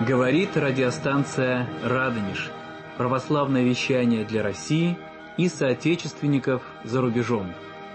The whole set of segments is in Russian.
Говорит радиостанция «Радонеж». Православное вещание для России и соотечественников за рубежом.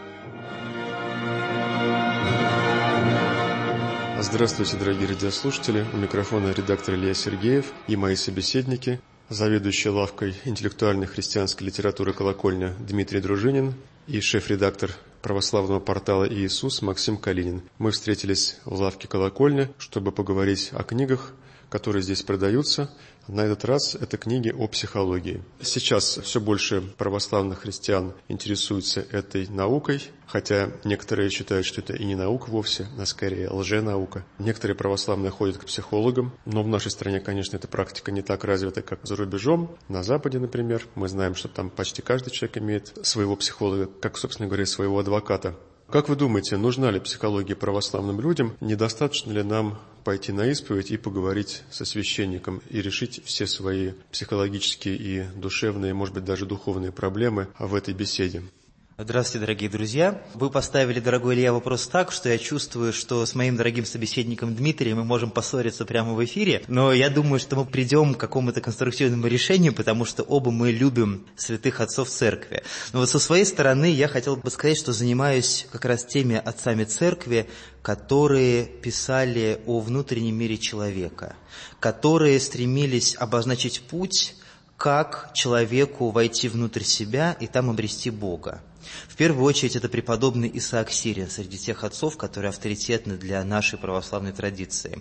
Здравствуйте, дорогие радиослушатели. У микрофона редактор Илья Сергеев и мои собеседники, заведующий лавкой интеллектуальной христианской литературы «Колокольня» Дмитрий Дружинин и шеф-редактор православного портала «Иисус» Максим Калинин. Мы встретились в лавке «Колокольня», чтобы поговорить о книгах, которые здесь продаются. На этот раз это книги о психологии. Сейчас все больше православных христиан интересуются этой наукой, хотя некоторые считают, что это и не наука вовсе, а скорее лженаука. Некоторые православные ходят к психологам, но в нашей стране, конечно, эта практика не так развита, как за рубежом. На Западе, например, мы знаем, что там почти каждый человек имеет своего психолога, как, собственно говоря, своего адвоката. Как вы думаете, нужна ли психология православным людям? Недостаточно ли нам пойти на исповедь и поговорить со священником и решить все свои психологические и душевные, может быть, даже духовные проблемы в этой беседе? Здравствуйте, дорогие друзья. Вы поставили, дорогой Илья, вопрос так, что я чувствую, что с моим дорогим собеседником Дмитрием мы можем поссориться прямо в эфире, но я думаю, что мы придем к какому-то конструктивному решению, потому что оба мы любим святых отцов церкви. Но вот со своей стороны я хотел бы сказать, что занимаюсь как раз теми отцами церкви, которые писали о внутреннем мире человека, которые стремились обозначить путь, как человеку войти внутрь себя и там обрести Бога. В первую очередь это преподобный Исаак Сирин среди тех отцов, которые авторитетны для нашей православной традиции.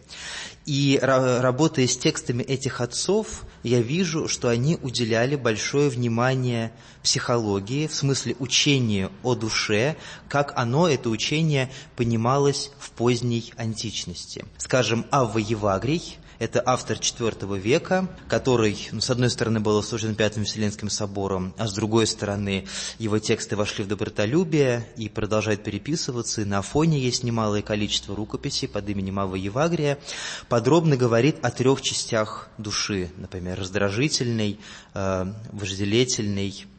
И работая с текстами этих отцов, я вижу, что они уделяли большое внимание психологии, в смысле учению о душе, как это учение, понималось в поздней античности. Скажем, Авва Евагрий, это автор IV века, который, с одной стороны, был осужден Пятым Вселенским собором, а с другой стороны, его тексты вошли в добротолюбие и продолжают переписываться. И на Афоне есть немалое количество рукописей под именем Аввы Евагрия. Подробно говорит о 3 частях души, например, раздражительной, вожделительной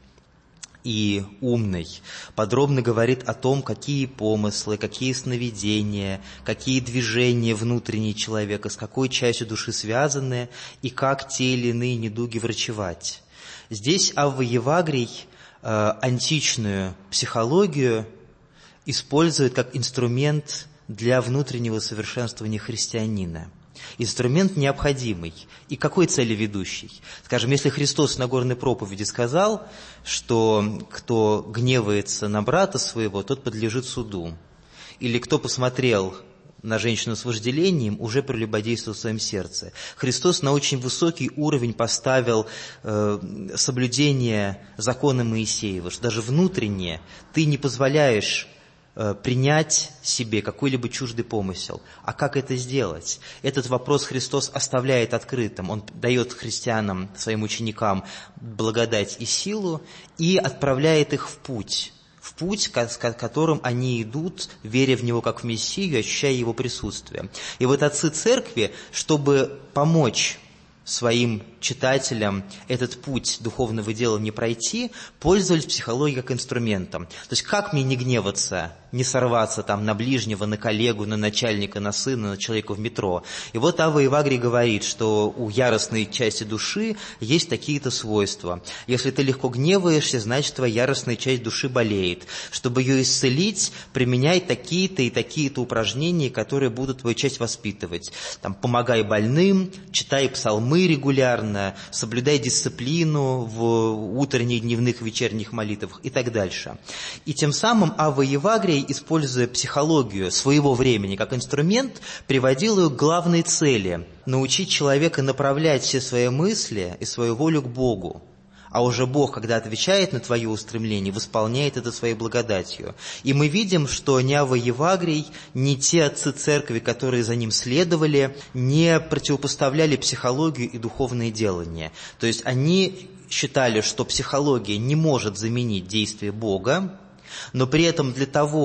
и умный. Подробно говорит о том, какие помыслы, какие сновидения, какие движения внутренние человека, с какой частью души связаны и как те или иные недуги врачевать. Здесь Авва Евагрий античную психологию использует как инструмент для внутреннего совершенствования христианина. Инструмент необходимый и какой цели ведущий? Скажем, если Христос в Нагорной проповеди сказал, что кто гневается на брата своего, тот подлежит суду. Или кто посмотрел на женщину с вожделением, уже прелюбодействовал в своем сердце. Христос на очень высокий уровень поставил соблюдение закона Моисеева, что даже внутренне ты не позволяешь принять себе какой-либо чуждый помысел. А как это сделать? Этот вопрос Христос оставляет открытым. Он дает христианам, своим ученикам благодать и силу и отправляет их в путь, которым они идут, веря в Него как в Мессию, ощущая Его присутствие. И вот отцы церкви, чтобы помочь своим читателям этот путь духовного дела не пройти, пользовались психологией как инструментом. То есть как мне не гневаться, не сорваться там на ближнего, на коллегу, на начальника, на сына, на человека в метро. И вот Авва Евагрий говорит, что у яростной части души есть такие-то свойства. Если ты легко гневаешься, значит, твоя яростная часть души болеет. Чтобы ее исцелить, применяй такие-то и такие-то упражнения, которые будут твою часть воспитывать. Там, помогай больным, читай псалмы регулярно, соблюдай дисциплину в утренних, дневных, вечерних молитвах и так дальше. И тем самым Авва Евагрий, используя психологию своего времени как инструмент, приводил ее к главной цели – научить человека направлять все свои мысли и свою волю к Богу. А уже Бог, когда отвечает на твое устремление, восполняет это своей благодатью. И мы видим, что ни Авва Евагрий, ни те отцы церкви, которые за ним следовали, не противопоставляли психологию и духовное делание. То есть они считали, что психология не может заменить действие Бога, но при этом для того,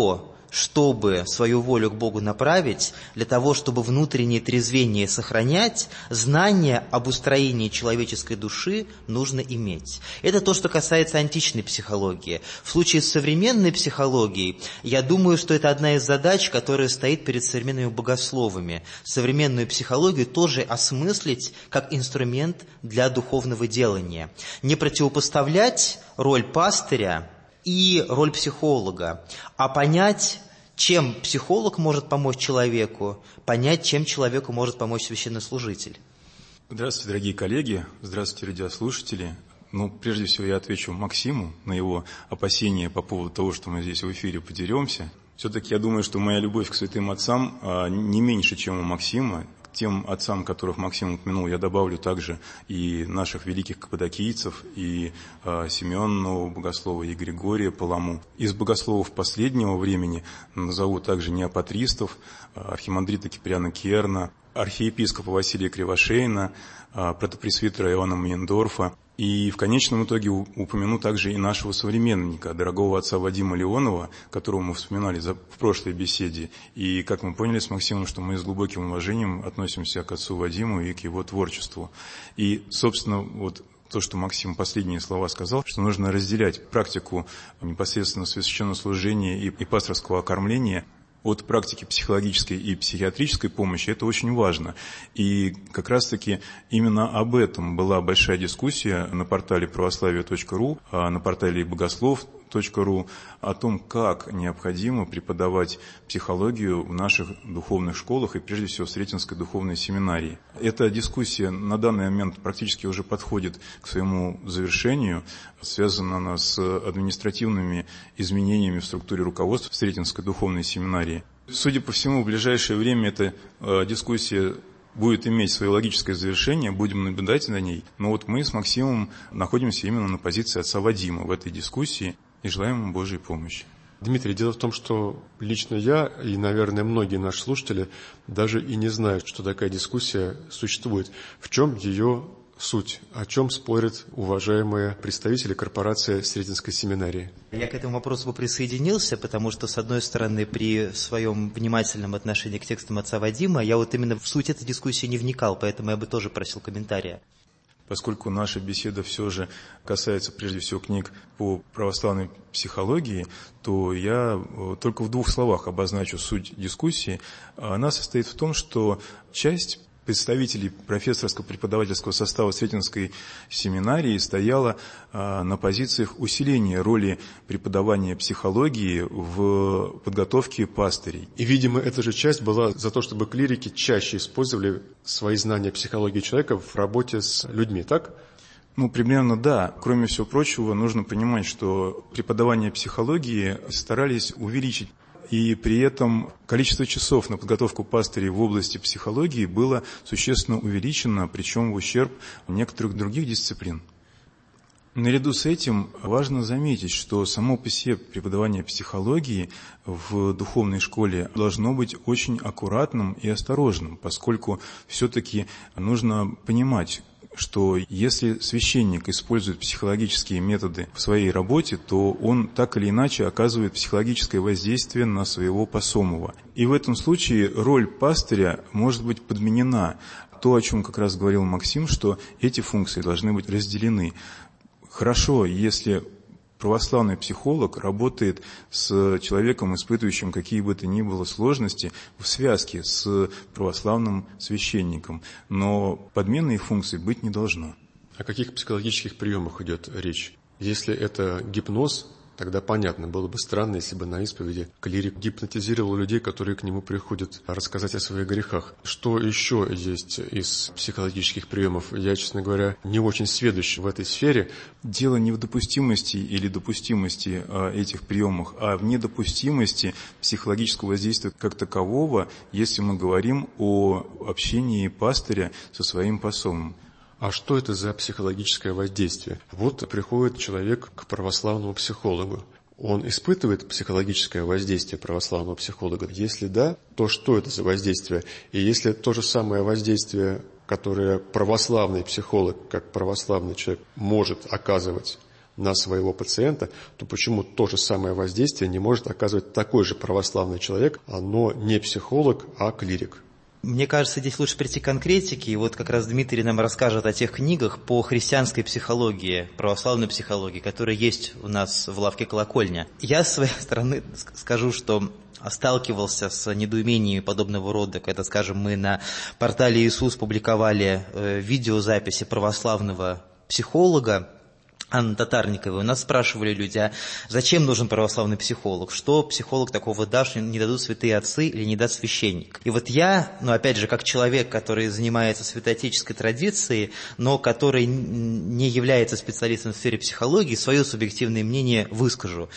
чтобы свою волю к Богу направить, для того, чтобы внутреннее трезвение сохранять, знание об устроении человеческой души нужно иметь. Это то, что касается античной психологии. В случае с современной психологией, я думаю, что это одна из задач, которая стоит перед современными богословами. Современную психологию тоже осмыслить как инструмент для духовного делания. Не противопоставлять роль пастыря и роль психолога, а понять, чем психолог может помочь человеку, понять, чем человеку может помочь священнослужитель. Здравствуйте, дорогие коллеги, здравствуйте, радиослушатели. Прежде всего я отвечу Максиму на его опасения по поводу того, что мы здесь в эфире подеремся. Все-таки я думаю, что моя любовь к святым отцам не меньше, чем у Максима. К тем отцам, которых Максим упомянул, я добавлю также и наших великих каппадокийцев, и Симеона Нового Богослова, и Григория Паламу. Из богословов последнего времени назову также неопатристов, архимандрита Киприана Керна, архиепископа Василия Кривошеина, протопресвитера Иоанна Мейндорфа. И в конечном итоге упомяну также и нашего современника, дорогого отца Вадима Леонова, которого мы вспоминали в прошлой беседе. И как мы поняли с Максимом, что мы с глубоким уважением относимся к отцу Вадиму и к его творчеству. И, собственно, то, что Максим последние слова сказал, что нужно разделять практику непосредственно священнослужения и пасторского окормления от практики психологической и психиатрической помощи, это очень важно. И как раз-таки именно об этом была большая дискуссия на портале православие.ру, на портале богослов.ру, о том, как необходимо преподавать психологию в наших духовных школах и прежде всего в Сретенской духовной семинарии. Эта дискуссия на данный момент практически уже подходит к своему завершению. Связана она с административными изменениями в структуре руководства в Сретенской духовной семинарии. Судя по всему, в ближайшее время эта дискуссия будет иметь свое логическое завершение, будем наблюдать за ней. Но мы с Максимом находимся именно на позиции отца Вадима в этой дискуссии и желаем ему Божьей помощи. Дмитрий, дело в том, что лично я и, наверное, многие наши слушатели даже и не знают, что такая дискуссия существует. В чем ее суть? О чем спорят уважаемые представители корпорации Сретенской семинарии? Я к этому вопросу бы присоединился, потому что, с одной стороны, при своем внимательном отношении к текстам отца Вадима, я именно в суть этой дискуссии не вникал, поэтому я бы тоже просил комментария. Поскольку наша беседа все же касается прежде всего книг по православной психологии, то я только в 2 словах обозначу суть дискуссии. Она состоит в том, что часть представителей профессорско-преподавательского состава Сретенской семинарии стояла на позициях усиления роли преподавания психологии в подготовке пастырей. И, видимо, эта же часть была за то, чтобы клирики чаще использовали свои знания психологии человека в работе с людьми, так? Примерно да. Кроме всего прочего, нужно понимать, что преподавание психологии старались увеличить. И при этом количество часов на подготовку пастырей в области психологии было существенно увеличено, причем в ущерб некоторых других дисциплин. Наряду с этим важно заметить, что само по себе преподавание психологии в духовной школе должно быть очень аккуратным и осторожным, поскольку все-таки нужно понимать, что если священник использует психологические методы в своей работе, то он так или иначе оказывает психологическое воздействие на своего посомого. И в этом случае роль пастыря может быть подменена. То, о чем как раз говорил Максим, что эти функции должны быть разделены. Хорошо, если православный психолог работает с человеком, испытывающим какие бы то ни было сложности, в связке с православным священником. Но подмены их функций быть не должно. О каких психологических приемах идет речь? Если это гипноз, тогда понятно, было бы странно, если бы на исповеди клирик гипнотизировал людей, которые к нему приходят рассказать о своих грехах. Что еще есть из психологических приемов? Я, честно говоря, не очень сведущ в этой сфере. Дело не в допустимости или допустимости этих приемов, а в недопустимости психологического воздействия как такового, если мы говорим о общении пастыря со своим посомом. А что это за психологическое воздействие? Приходит человек к православному психологу. Он испытывает психологическое воздействие православного психолога? Если да, то что это за воздействие? И если то же самое воздействие, которое православный психолог, как православный человек, может оказывать на своего пациента, то почему то же самое воздействие не может оказывать такой же православный человек, но не психолог, а клирик? Мне кажется, здесь лучше прийти к конкретике, и вот как раз Дмитрий нам расскажет о тех книгах по христианской психологии, православной психологии, которые есть у нас в лавке «Колокольня». Я с своей стороны скажу, что сталкивался с недоумениями подобного рода, когда, скажем, мы на портале Иисус публиковали видеозаписи православного психолога Анны Татарниковой. У нас спрашивали люди, а зачем нужен православный психолог? Что психолог такого даст, не дадут святые отцы или не даст священник? И вот я, опять же, как человек, который занимается святоотеческой традицией, но который не является специалистом в сфере психологии, свое субъективное мнение выскажу,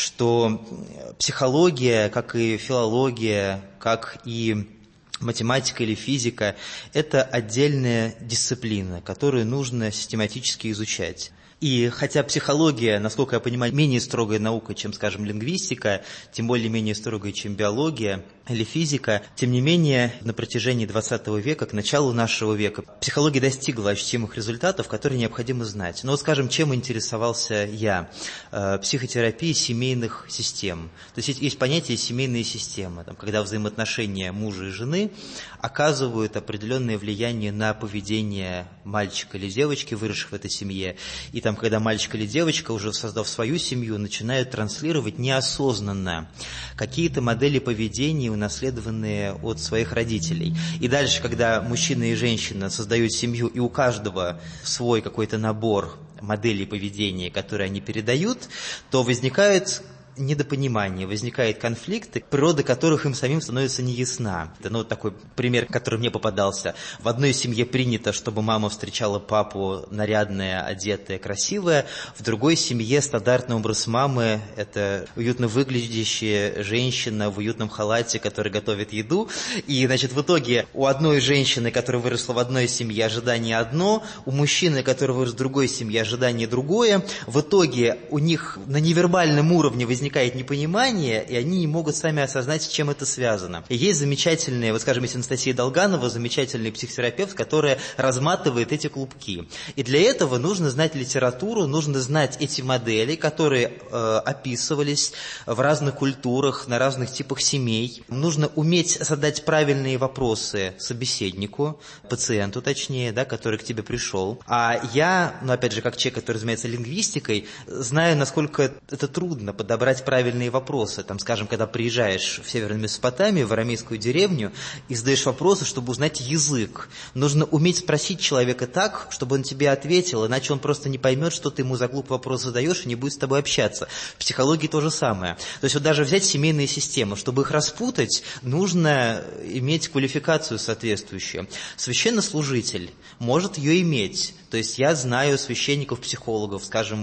что психология, как и филология, как и математика или физика – это отдельная дисциплина, которую нужно систематически изучать. И хотя психология, насколько я понимаю, менее строгая наука, чем, скажем, лингвистика, тем более менее строгая, чем биология или физика, тем не менее, на протяжении 20 века, к началу нашего века, психология достигла ощутимых результатов, которые необходимо знать. Но, скажем, чем интересовался я? Психотерапией семейных систем. То есть есть понятие семейные системы, когда взаимоотношения мужа и жены оказывают определенное влияние на поведение мальчика или девочки, выросших в этой семье. И когда мальчик или девочка, уже создав свою семью, начинают транслировать неосознанно какие-то модели поведения, унаследованные от своих родителей. И дальше, когда мужчина и женщина создают семью, и у каждого свой какой-то набор моделей поведения, которые они передают, то возникают недопонимание, возникает конфликты, природа которых им самим становится неясна. Это такой пример, который мне попадался. В одной семье принято, чтобы мама встречала папу нарядная, одетая, красивая. В другой семье стандартный образ мамы – это уютно выглядящая женщина в уютном халате, которая готовит еду. И, в итоге у одной женщины, которая выросла в одной семье, ожидание одно, у мужчины, который вырос в другой семье, ожидание другое. В итоге у них на невербальном уровне возникает непонимание, и они не могут сами осознать, с чем это связано. И есть замечательная, скажем, есть Анастасия Долганова, замечательный психотерапевт, которая разматывает эти клубки. И для этого нужно знать литературу, нужно знать эти модели, которые описывались в разных культурах, на разных типах семей. Нужно уметь задать правильные вопросы собеседнику, пациенту точнее, который к тебе пришел. А я, опять же, как человек, который занимается лингвистикой, знаю, насколько это трудно подобрать правильные вопросы. Скажем, когда приезжаешь в Северную Месопотамию, в арамейскую деревню, и задаешь вопросы, чтобы узнать язык. Нужно уметь спросить человека так, чтобы он тебе ответил, иначе он просто не поймет, что ты ему за глупый вопрос задаешь, и не будет с тобой общаться. В психологии то же самое. То есть даже взять семейные системы, чтобы их распутать, нужно иметь квалификацию соответствующую. Священнослужитель может ее иметь. То есть я знаю священников-психологов, скажем,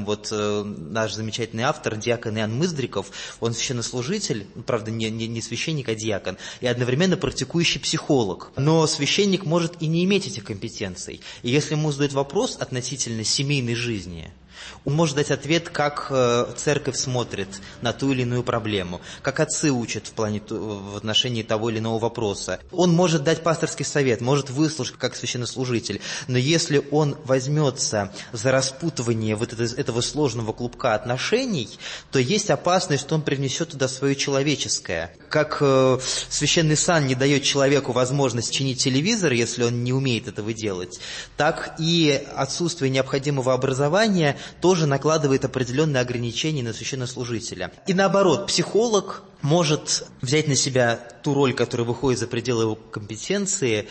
наш замечательный автор, диакон Иоанн Мыздриков, он священнослужитель, правда, не священник, а диакон, и одновременно практикующий психолог. Но священник может и не иметь этих компетенций. И если ему задают вопрос относительно семейной жизни, он может дать ответ, как церковь смотрит на ту или иную проблему, как отцы учат в отношении того или иного вопроса. Он может дать пасторский совет, может выслушать как священнослужитель, но если он возьмется за распутывание этого сложного клубка отношений, то есть опасность, что он привнесет туда свое человеческое. Как священный сан не дает человеку возможность чинить телевизор, если он не умеет этого делать, так и отсутствие необходимого образования тоже накладывает определенные ограничения на священнослужителя. И наоборот, психолог может взять на себя ту роль, которая выходит за пределы его компетенции,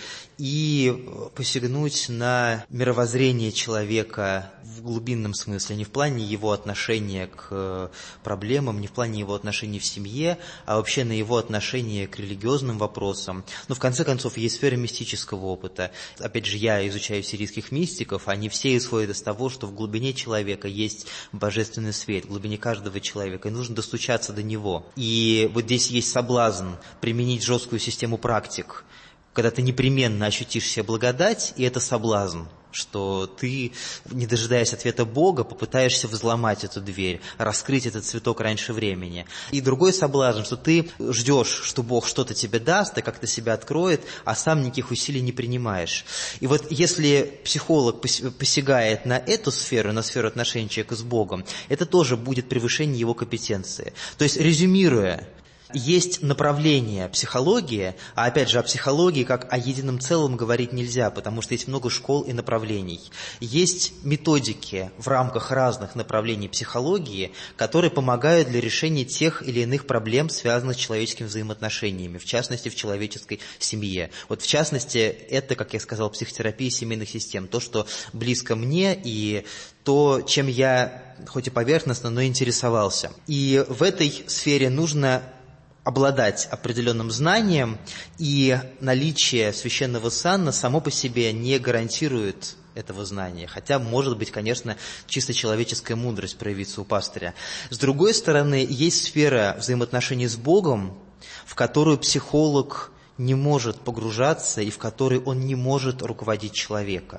и посягнуть на мировоззрение человека в глубинном смысле, не в плане его отношения к проблемам, не в плане его отношений в семье, а вообще на его отношение к религиозным вопросам. Но в конце концов есть сфера мистического опыта. Опять же, я изучаю сирийских мистиков, они все исходят из того, что в глубине человека есть божественный свет, в глубине каждого человека, и нужно достучаться до него. И здесь есть соблазн применить жесткую систему практик, когда ты непременно ощутишь себе благодать, и это соблазн, что ты, не дожидаясь ответа Бога, попытаешься взломать эту дверь, раскрыть этот цветок раньше времени. И другой соблазн, что ты ждешь, что Бог что-то тебе даст и как-то себя откроет, а сам никаких усилий не принимаешь. И вот если психолог посягает на эту сферу, на сферу отношений человека с Богом, это тоже будет превышение его компетенции. То есть, резюмируя, есть направление психологии, а опять же о психологии как о едином целом говорить нельзя, потому что есть много школ и направлений. Есть методики в рамках разных направлений психологии, которые помогают для решения тех или иных проблем, связанных с человеческими взаимоотношениями, в частности в человеческой семье. Вот в частности это, как я сказал, психотерапия семейных систем, то, что близко мне и то, чем я, хоть и поверхностно, но интересовался. И в этой сфере нужно обладать определенным знанием, и наличие священного сана само по себе не гарантирует этого знания. Хотя, может быть, конечно, чисто человеческая мудрость проявится у пастыря. С другой стороны, есть сфера взаимоотношений с Богом, в которую психолог не может погружаться и в которой он не может руководить человека.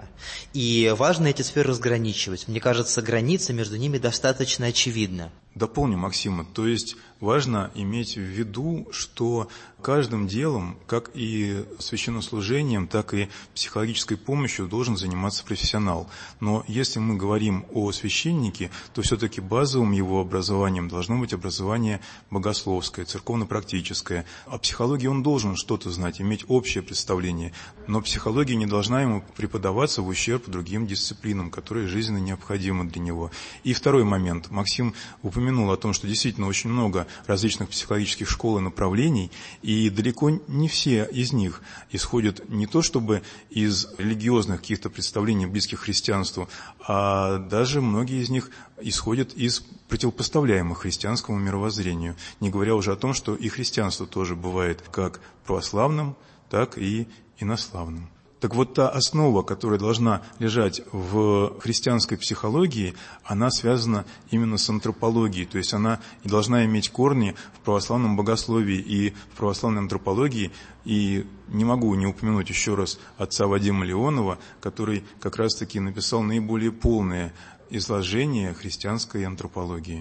И важно эти сферы разграничивать. Мне кажется, граница между ними достаточно очевидна. Дополню Максима, то есть важно иметь в виду, что каждым делом, как и священнослужением, так и психологической помощью должен заниматься профессионал. Но если мы говорим о священнике, то все-таки базовым его образованием должно быть образование богословское, церковно-практическое. О психологии он должен что-то знать, иметь общее представление, но психология не должна ему преподаваться в ущерб другим дисциплинам, которые жизненно необходимы для него. И второй момент. Максим упомянул о том, что действительно очень много различных психологических школ и направлений, и далеко не все из них исходят не то чтобы из религиозных каких-то представлений, близких христианству, а даже многие из них исходят из противопоставляемых христианскому мировоззрению, не говоря уже о том, что и христианство тоже бывает как православным, так и инославным. Так вот, та основа, которая должна лежать в христианской психологии, она связана именно с антропологией, то есть она должна иметь корни в православном богословии и в православной антропологии. И не могу не упомянуть еще раз отца Вадима Леонова, который как раз-таки написал наиболее полное изложение христианской антропологии.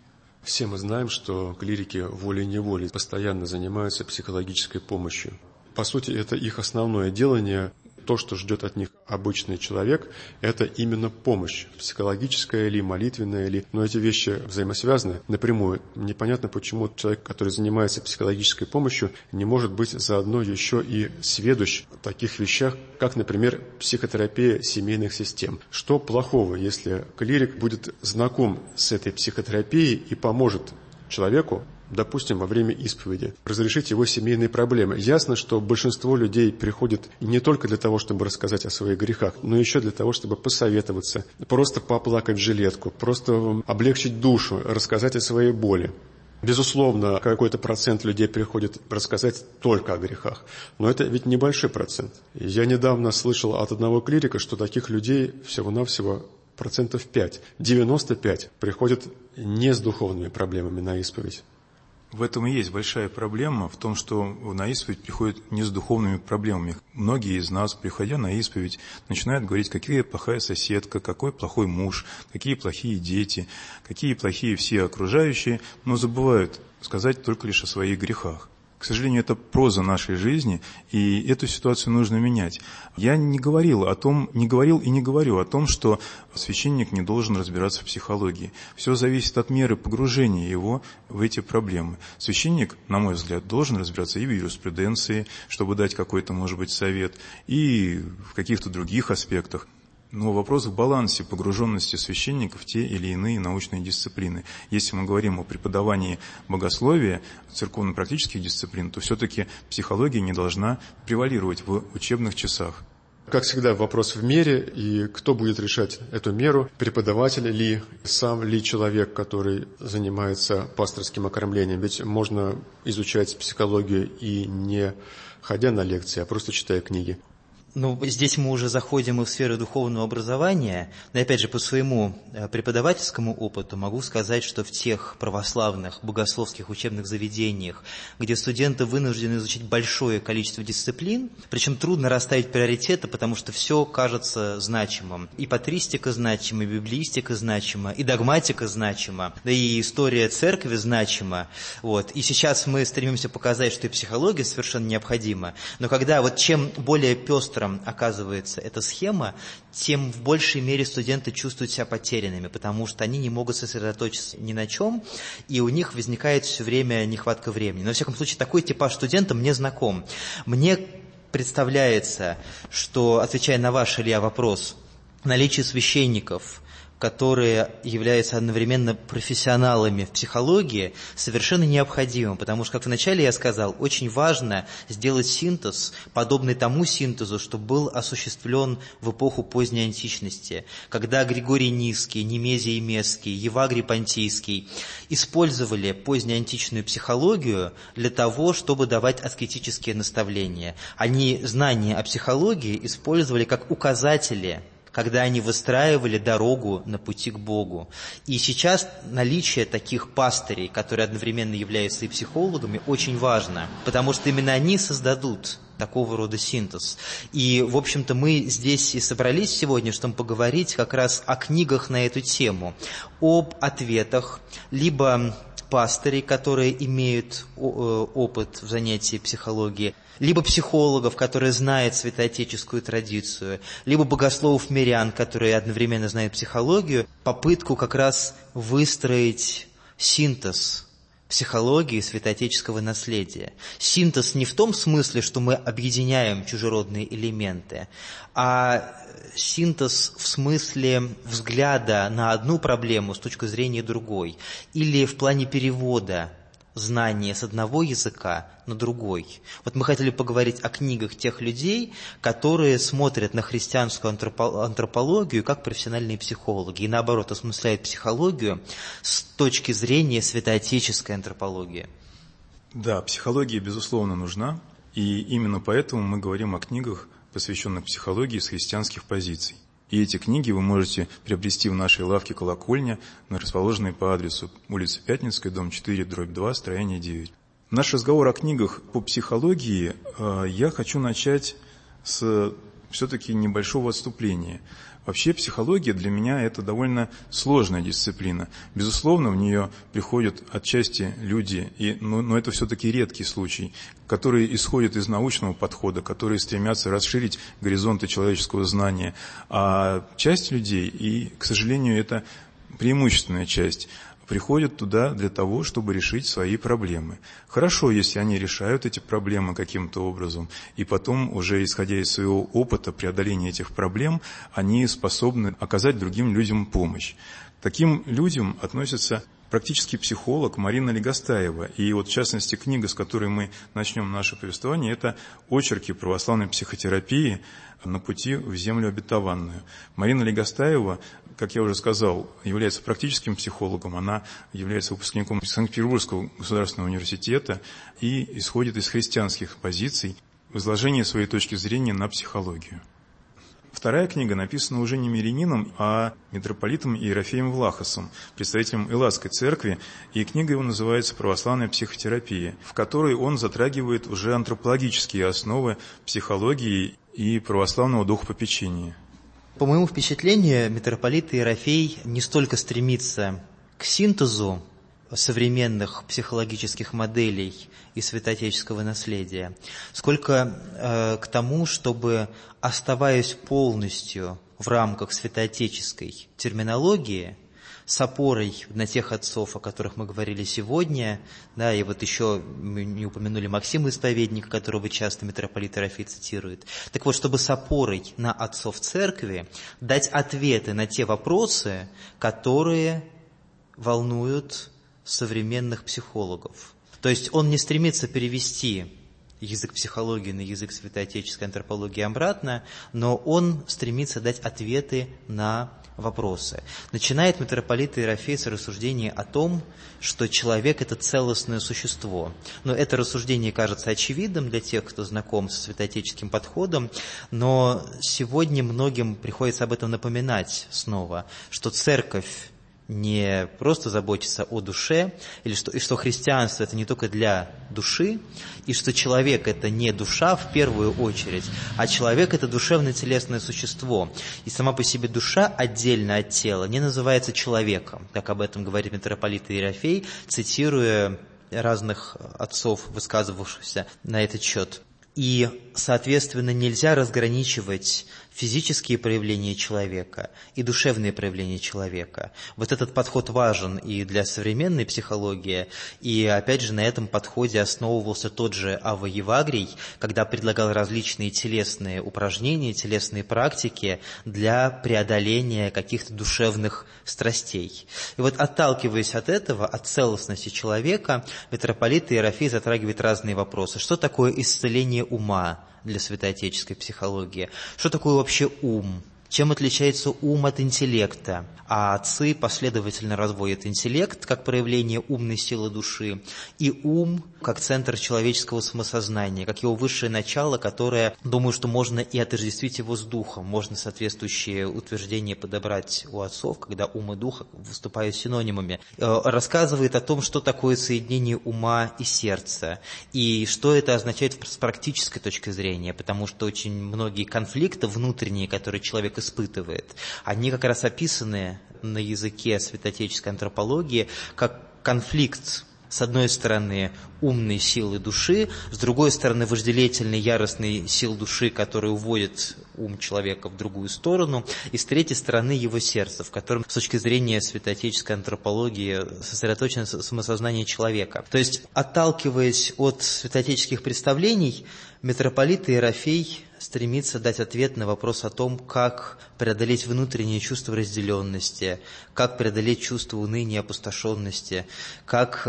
Все мы знаем, что клирики волей-неволей постоянно занимаются психологической помощью. По сути, это их основное делание. То, что ждет от них обычный человек, это именно помощь, психологическая ли, молитвенная ли. Но эти вещи взаимосвязаны напрямую. Непонятно, почему человек, который занимается психологической помощью, не может быть заодно еще и сведущ в таких вещах, как, например, психотерапия семейных систем. Что плохого, если клирик будет знаком с этой психотерапией и поможет человеку, допустим, во время исповеди, разрешить его семейные проблемы. Ясно, что большинство людей приходит не только для того, чтобы рассказать о своих грехах, но еще для того, чтобы посоветоваться, просто поплакать в жилетку, просто облегчить душу, рассказать о своей боли. Безусловно, какой-то процент людей приходит рассказать только о грехах, но это ведь небольшой процент. Я недавно слышал от одного клирика, что таких людей всего-навсего 5%. 95% приходят не с духовными проблемами на исповедь. В этом и есть большая проблема, в том, что на исповедь приходят не с духовными проблемами. Многие из нас, приходя на исповедь, начинают говорить, какая плохая соседка, какой плохой муж, какие плохие дети, какие плохие все окружающие, но забывают сказать только лишь о своих грехах. К сожалению, это проза нашей жизни, и эту ситуацию нужно менять. Я не говорил и не говорю о том, что священник не должен разбираться в психологии. Все зависит от меры погружения его в эти проблемы. Священник, на мой взгляд, должен разбираться и в юриспруденции, чтобы дать какой-то, может быть, совет, и в каких-то других аспектах. Но вопрос в балансе погруженности священника в те или иные научные дисциплины. Если мы говорим о преподавании богословия, церковно-практических дисциплин, то все-таки психология не должна превалировать в учебных часах. Как всегда, вопрос в мере, и кто будет решать эту меру? Преподаватель ли, сам ли человек, который занимается пасторским окормлением? Ведь можно изучать психологию и не ходя на лекции, а просто читая книги. Ну, здесь мы уже заходим и в сферу духовного образования, но опять же по своему преподавательскому опыту могу сказать, что в тех православных богословских учебных заведениях, где студенты вынуждены изучить большое количество дисциплин, причем трудно расставить приоритеты, потому что все кажется значимым. И патристика значима, и библеистика значима, и догматика значима, да и история церкви значима. Вот. И сейчас мы стремимся показать, что и психология совершенно необходима, но когда вот чем более пестрым оказывается эта схема, тем в большей мере студенты чувствуют себя потерянными, потому что они не могут сосредоточиться ни на чем, и у них возникает все время нехватка времени. Но, во всяком случае, такой типаж студента мне знаком. Мне представляется, что, отвечая на ваш, Илья, вопрос, наличие священников, которые являются одновременно профессионалами в психологии, совершенно необходимо, потому что, как вначале я сказал, очень важно сделать синтез, подобный тому синтезу, что был осуществлен в эпоху поздней античности, когда Григорий Низкий, Немезий Месский, Евагрий Понтийский использовали позднеантичную психологию для того, чтобы давать аскетические наставления. Они знания о психологии использовали как указатели, когда они выстраивали дорогу на пути к Богу. И сейчас наличие таких пастырей, которые одновременно являются и психологами, очень важно, потому что именно они создадут такого рода синтез. И, в общем-то, мы здесь и собрались сегодня, чтобы поговорить как раз о книгах на эту тему, об ответах, либо пастырей, которые имеют опыт в занятии психологией, либо психологов, которые знают святоотеческую традицию, либо богословов-мирян, которые одновременно знают психологию, попытку как раз выстроить синтез психологии святоотеческого наследия. Синтез не в том смысле, что мы объединяем чужеродные элементы, а синтез в смысле взгляда на одну проблему с точки зрения другой, или в плане перевода знания с одного языка на другой. Вот мы хотели поговорить о книгах тех людей, которые смотрят на христианскую антропологию как профессиональные психологи, и наоборот осмысляют психологию с точки зрения святоотеческой антропологии. Да, психология, безусловно, нужна, и именно поэтому мы говорим о книгах, посвященных психологии с христианских позиций. И эти книги вы можете приобрести в нашей лавке «Колокольня», расположенной по адресу улица Пятницкая, дом 4, дробь 2, строение 9. Наш разговор о книгах по психологии я хочу начать с все-таки небольшого отступления. Вообще психология для меня это довольно сложная дисциплина. Безусловно, в нее приходят отчасти люди, но это все-таки редкий случай, которые исходят из научного подхода, которые стремятся расширить горизонты человеческого знания. А часть людей, и, к сожалению, это преимущественная часть, приходят туда для того, чтобы решить свои проблемы. Хорошо, если они решают эти проблемы каким-то образом, и потом, уже исходя из своего опыта преодоления этих проблем, они способны оказать другим людям помощь. К таким людям относится практический психолог Марина Легостаева. И вот, в частности, книга, с которой мы начнем наше повествование, это «Очерки православной психотерапии на пути в землю обетованную». Марина Легостаева, как я уже сказал, является практическим психологом, она является выпускником Санкт-Петербургского государственного университета и исходит из христианских позиций в изложении своей точки зрения на психологию. Вторая книга написана уже не мирянином, а митрополитом Иерофеем Влахосом, представителем Элладской церкви, и книга его называется «Православная психотерапия», в которой он затрагивает уже антропологические основы психологии и православного духопопечения. По моему впечатлению, митрополит Иерофей не столько стремится к синтезу современных психологических моделей и святоотеческого наследия, сколько к тому, чтобы, оставаясь полностью в рамках святоотеческой терминологии, с опорой на тех отцов, о которых мы говорили сегодня, да, и вот еще мы не упомянули Максима Исповедника, которого часто митрополит Иерофей цитирует. Так вот, чтобы с опорой на отцов церкви дать ответы на те вопросы, которые волнуют современных психологов. То есть он не стремится перевести язык психологии на язык святоотеческой антропологии обратно, но он стремится дать ответы на вопросы. Начинает митрополит Иерофей с рассуждения о том, что человек – это целостное существо. Но это рассуждение кажется очевидным для тех, кто знаком со святоотеческим подходом, но сегодня многим приходится об этом напоминать снова, что церковь не просто заботиться о душе, и что христианство – это не только для души, и что человек – это не душа в первую очередь, а человек – это душевно-телесное существо. И сама по себе душа отдельно от тела не называется человеком, как об этом говорит митрополит Иерофей, цитируя разных отцов, высказывавшихся на этот счет. И, соответственно, нельзя разграничивать физические проявления человека и душевные проявления человека. Вот этот подход важен и для современной психологии, и, опять же, на этом подходе основывался тот же Авва Евагрий, когда предлагал различные телесные упражнения, телесные практики для преодоления каких-то душевных страстей. И вот, отталкиваясь от этого, от целостности человека, митрополит Иерофей затрагивает разные вопросы. Что такое исцеление ума для святоотеческой психологии? Что такое вообще ум? Чем отличается ум от интеллекта? А отцы последовательно разводят интеллект как проявление умной силы души и ум как центр человеческого самосознания, как его высшее начало, которое, думаю, что можно и отождествить его с духом. Можно соответствующие утверждения подобрать у отцов, когда ум и дух выступают синонимами. Рассказывает о том, что такое соединение ума и сердца, и что это означает с практической точки зрения, потому что очень многие конфликты внутренние, которые человек испытывает, они как раз описаны на языке святоотеческой антропологии как конфликт, с одной стороны, умной силы души, с другой стороны, вожделительной, яростной сил души, которая уводит ум человека в другую сторону, и с третьей стороны, его сердце, в котором, с точки зрения святоотеческой антропологии, сосредоточено самосознание человека. То есть, отталкиваясь от святоотеческих представлений, митрополит Иерофей стремится дать ответ на вопрос о том, как преодолеть внутреннее чувство разделенности, как преодолеть чувство уныния и опустошенности, как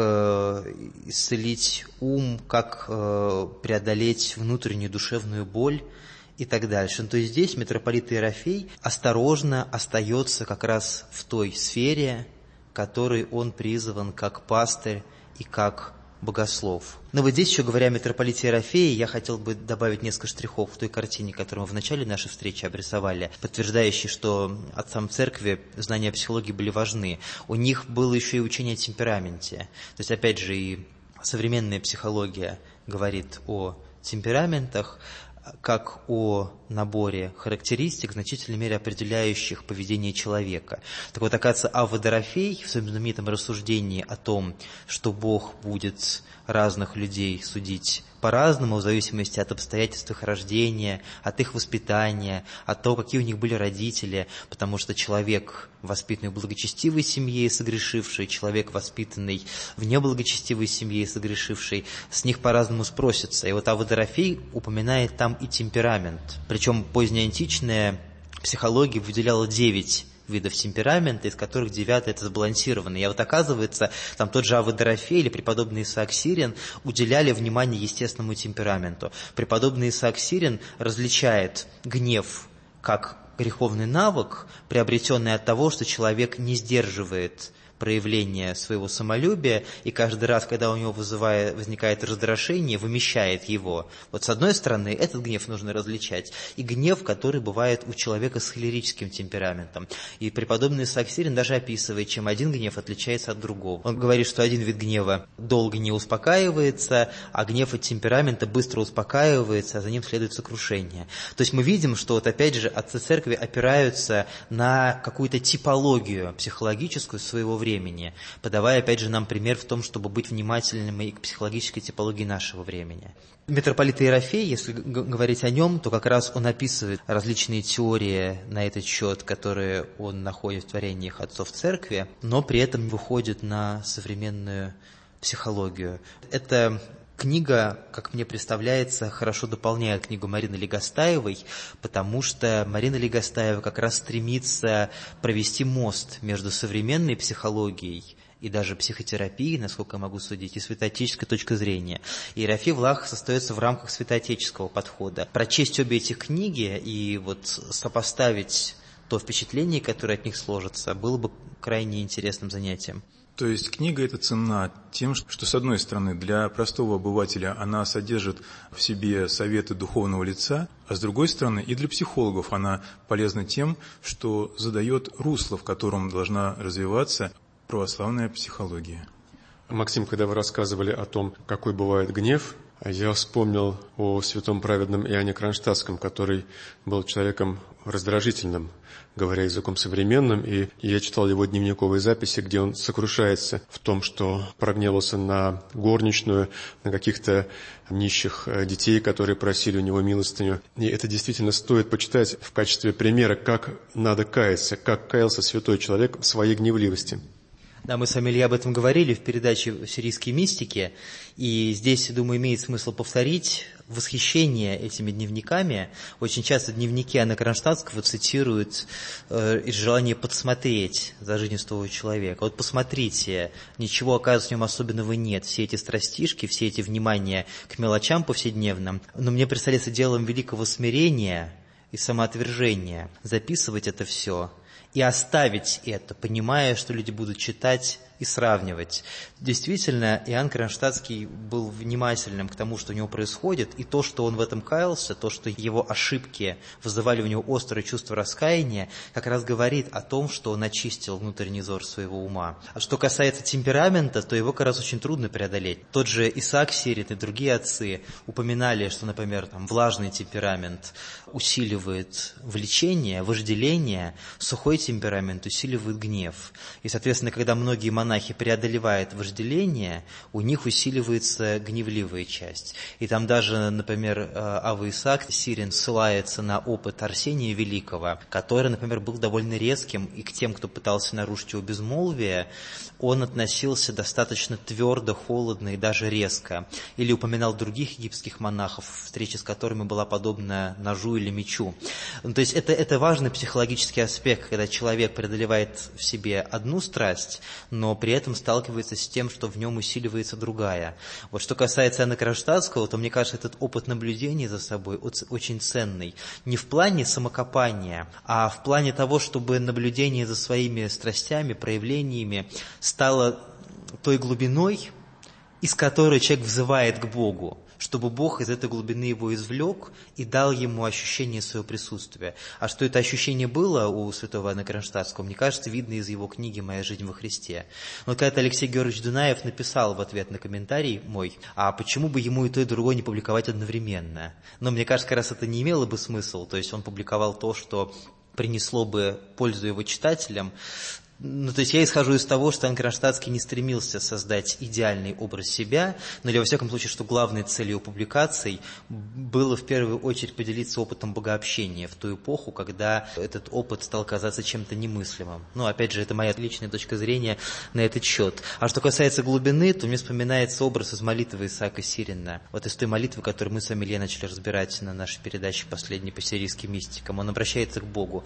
исцелить ум, как преодолеть внутреннюю душевную боль и так дальше. То есть здесь митрополит Иерофей осторожно остается как раз в той сфере, которой он призван как пастырь и как богослов. Но вот здесь еще, говоря о митрополите Иерофее, я хотел бы добавить несколько штрихов в той картине, которую мы в начале нашей встречи обрисовали, подтверждающей, что отцам церкви знания о психологии были важны. У них было еще и учение о темпераменте. То есть, опять же, и современная психология говорит о темпераментах, как о наборе характеристик, в значительной мере определяющих поведение человека. Так вот, оказывается, Авва Дорофей в своем знаменитом рассуждении о том, что Бог будет разных людей судить по-разному, в зависимости от обстоятельств их рождения, от их воспитания, от того, какие у них были родители, потому что человек, воспитанный в благочестивой семье и согрешивший, человек, воспитанный в неблагочестивой семье и согрешивший, с них по-разному спросится. И вот Авва Дорофей упоминает там и темперамент. Причем позднеантичная психология выделяла 9 видов темперамента, из которых 9 это сбалансированный. И вот оказывается, там тот же Авва Дорофей или преподобный Исаак Сирин уделяли внимание естественному темпераменту. Преподобный Исаак Сирин различает гнев как греховный навык, приобретенный от того, что человек не сдерживает проявление своего самолюбия, и каждый раз, когда у него возникает раздражение, вымещает его. Вот с одной стороны, этот гнев нужно различать, и гнев, который бывает у человека с холерическим темпераментом. И преподобный Исаак Сирин даже описывает, чем один гнев отличается от другого. Он говорит, что один вид гнева долго не успокаивается, а гнев от темперамента быстро успокаивается, а за ним следует сокрушение. То есть мы видим, что вот опять же отцы церкви опираются на какую-то типологию психологическую своего времени, подавая, опять же, нам пример в том, чтобы быть внимательными и к психологической типологии нашего времени. Митрополит Иерофей, если говорить о нем, то как раз он описывает различные теории на этот счет, которые он находит в творениях отцов церкви, но при этом выходит на современную психологию. Это книга, как мне представляется, хорошо дополняет книгу Марины Легостаевой, потому что Марина Легостаева как раз стремится провести мост между современной психологией и даже психотерапии, насколько я могу судить, и святоотеческой точки зрения. И Иерофей Влахов остается в рамках святоотеческого подхода. Прочесть обе эти книги и вот сопоставить то впечатление, которое от них сложится, было бы крайне интересным занятием. То есть книга эта ценна тем, что, с одной стороны, для простого обывателя она содержит в себе советы духовного лица, а с другой стороны, и для психологов она полезна тем, что задает русло, в котором должна развиваться православная психология. Максим, когда вы рассказывали о том, какой бывает гнев, я вспомнил о святом праведном Иоанне Кронштадтском, который был человеком раздражительным, говоря языком современным, и я читал его дневниковые записи, где он сокрушается в том, что прогневался на горничную, на каких-то нищих детей, которые просили у него милостыню. И это действительно стоит почитать в качестве примера, как надо каяться, как каялся святой человек в своей гневливости. Да, мы с вами, Илья, об этом говорили в передаче «Сирийские мистики», и здесь, думаю, имеет смысл повторить восхищение этими дневниками. Очень часто дневники Иоанна Кронштадтского цитируют из желания подсмотреть за жизнью святого человека. Вот посмотрите, ничего, оказывается, в нем особенного нет. Все эти страстишки, все эти внимания к мелочам повседневным. Но мне представляется делом великого смирения и самоотвержения записывать это все и оставить это, понимая, что люди будут читать и сравнивать. Действительно, Иоанн Кронштадтский был внимательным к тому, что у него происходит, и то, что он в этом каялся, то, что его ошибки вызывали у него острое чувство раскаяния, как раз говорит о том, что он очистил внутренний взор своего ума. А что касается темперамента, то его как раз очень трудно преодолеть. Тот же Исаак Сирин и другие отцы упоминали, что, например, влажный темперамент усиливает влечение, вожделение, сухой темперамент усиливает гнев. И, соответственно, когда многие монахи преодолевают вожделение, у них усиливается гневливая часть. И там даже, например, Авва Исаак Сирин ссылается на опыт Арсения Великого, который, например, был довольно резким, и к тем, кто пытался нарушить его безмолвие, он относился достаточно твердо, холодно и даже резко. Или упоминал других египетских монахов, встреча с которыми была подобна ножу или мечу. То есть это важный психологический аспект, когда человек преодолевает в себе одну страсть, но при этом сталкивается с тем, что в нем усиливается другая. Вот что касается Иоанна Кронштадтского, то мне кажется, этот опыт наблюдения за собой очень ценный. Не в плане самокопания, а в плане того, чтобы наблюдение за своими страстями, проявлениями стало той глубиной, из которой человек взывает к Богу, чтобы Бог из этой глубины его извлек и дал ему ощущение своего присутствия. А что это ощущение было у святого Иоанна Кронштадтского, мне кажется, видно из его книги «Моя жизнь во Христе». Но когда-то Алексей Георгиевич Дунаев написал в ответ на комментарий мой, а почему бы ему и то, и другое не публиковать одновременно? Но мне кажется, как раз это не имело бы смысла, то есть он публиковал то, что принесло бы пользу его читателям. То есть я исхожу из того, что Иоанн Кронштадтский не стремился создать идеальный образ себя, но или во всяком случае, что главной целью публикаций было в первую очередь поделиться опытом богообщения в ту эпоху, когда этот опыт стал казаться чем-то немыслимым. Опять же, это моя личная точка зрения на этот счет. А что касается глубины, то мне вспоминается образ из молитвы Исаака Сирина. Вот из той молитвы, которую мы с вами, Илья, начали разбирать на нашей передаче последней по сирийским мистикам. Он обращается к Богу.